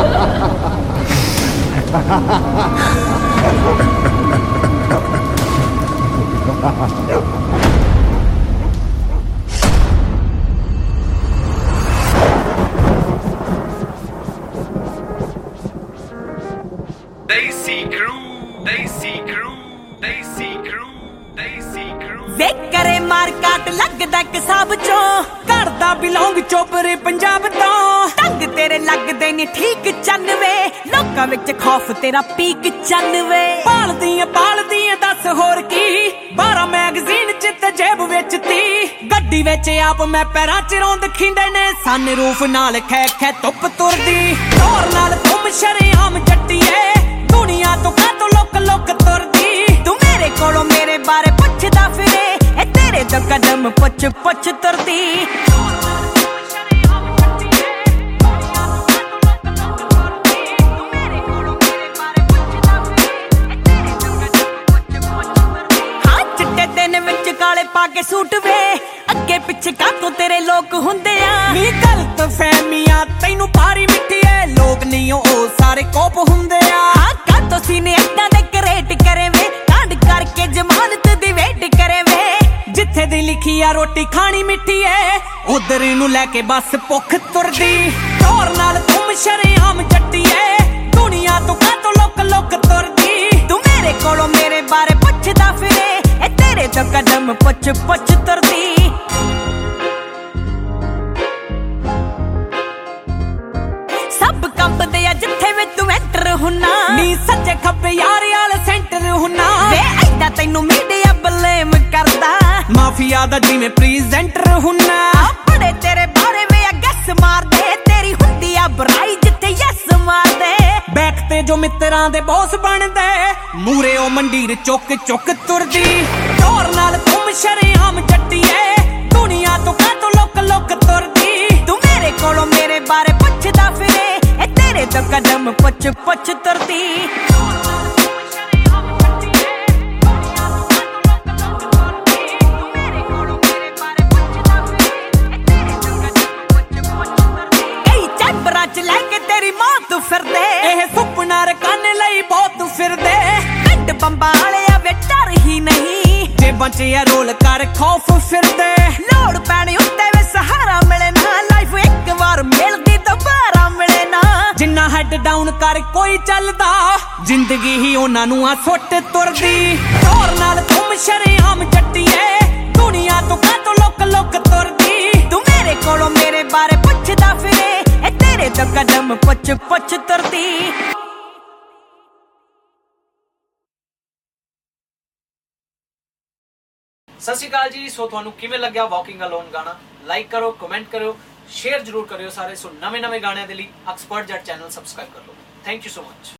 वे करे मार काट लगदा किसाब चो करदा बिलोंग चोपरे पंजाब तो ढंग तेरे लगदे नी ठीक 94 लोकां विच खौफ तेरा पीक 94 पालदी दस होर की 12 मैगजीन च ते जेब विच 30 गड्डी विच आप मैं पैरां च रौंद खिंडे ने सन रूफ नाल खै खै धुप तुरदी दौर नाल तुम शरेआम जट्टीए दुनिया तो कातों लोक तुरदी तू मेरे कोलों मेरे बारे पुछदा फिरे ए तेरे तो कदम पुछ तुरदी हाँ चिट्टे दिन विच काले पाके सूट वे अगे पिछे कातों तेरे लोग हुंदे आ नी गलत फहमियां तैनू भारी मिठी है लोग नहीं ओ सारे कोप हुंदे आ हाँ कातों सीने इदां दे करेट करे वे कांड करके जमानत दी वेट करे वे जिथे दी लिखी आ रोटी खानी मिठी है उधर नू लेके बस भुख तुरदी दौर नाल तुम शरेआम जट्टी है दुनिया तो कातों लोक तुरदी तू मेरे कोलों मेरे बारे पुछदा फिरे ए तेरे तो कदम पुछ तुरदी सब कंबदे आ जिथे वे तू एंटर हुन्ना नी सच्चे खब्बे यार वाले सेंटर हुन्ना वे ऐदा तैनू मीडिया ब्लेम करदा माफिया दा जिवें प्रेजेंटर हुन्ना बड़े तेरे बारे वे गैस मार दे तेरी हुंदी आ बुराई जिथे यस मार दे बैक ते जो मित्रां दे बॉस बनदे मूरे ओ मंडीर चुक तुरदी दौर नाल तुम शरेआम जट्टी है दुनिया तो कातों लोक तुरदी तू मेरे कोलों मेरे बारे पुछदा फिरे ए तेरे तो कदम पुछ तुरदी लेके तेरी मौत फिरदे एह सुपना रकाने लई बहुत फिरदे पिंड बंबा वाले वे डर ही नहीं जेबां च रोल कर खौफ फिरदे लोड़ पैणी उत्ते वे सहारा मिले ना लाइफ एक बार मिलदी दोबारा मिले ना जिन्ना हेड डाउन कर कोई चलदा जिंदगी ही उन्हां नू आ सुट तुरदी दौर नाल तुम शरेआम जट्टी है दुनिया तो कातों लोक तुरदी तू मेरे कोलों मेरे बारे पुछदा फिरे ए तेरे तो कदम पुछ तुरदी सत श्री अकाल जी। सो तुहानू किवें लग्या वॉकिंग अलोन गाना लाइक करो कमेंट करो शेयर जरूर करियो सारे। सो नवे गाणियां दे लई एक्सपर्ट जट चैनल सबसक्राइब कर लो। Thank you so much.